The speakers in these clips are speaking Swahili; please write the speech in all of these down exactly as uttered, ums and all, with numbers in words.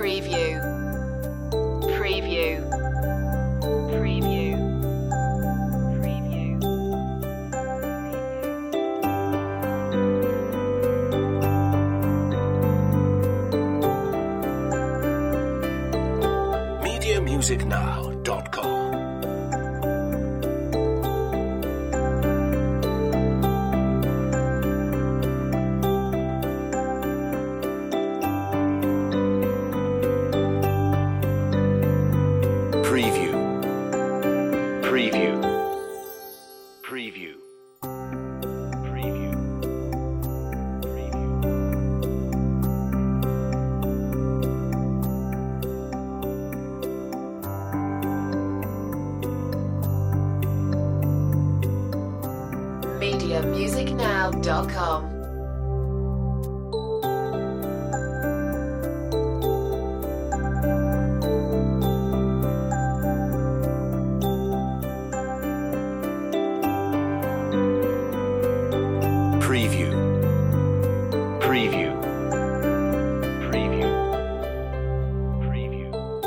Preview. Preview. Preview. Preview. media music now dot com Preview. Preview. Preview. Preview. media music now dot com. Preview. Preview. Preview. Preview.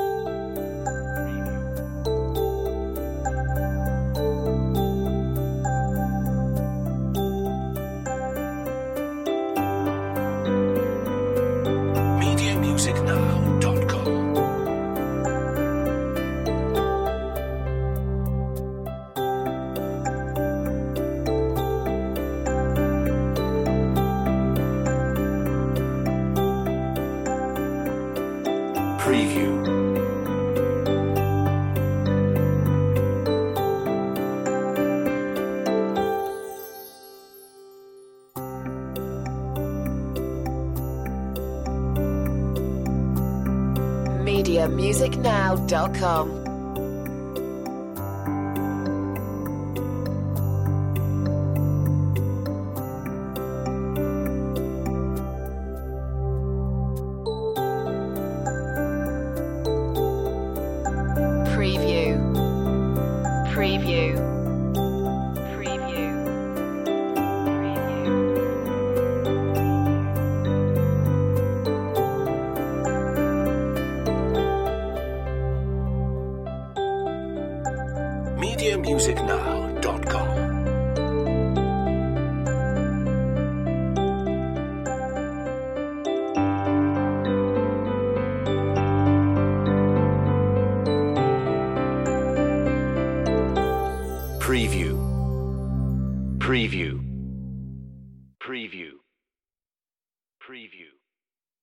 media music now dot com Preview. media music now dot com. Preview. Preview. Preview. media music now dot com Preview. Preview.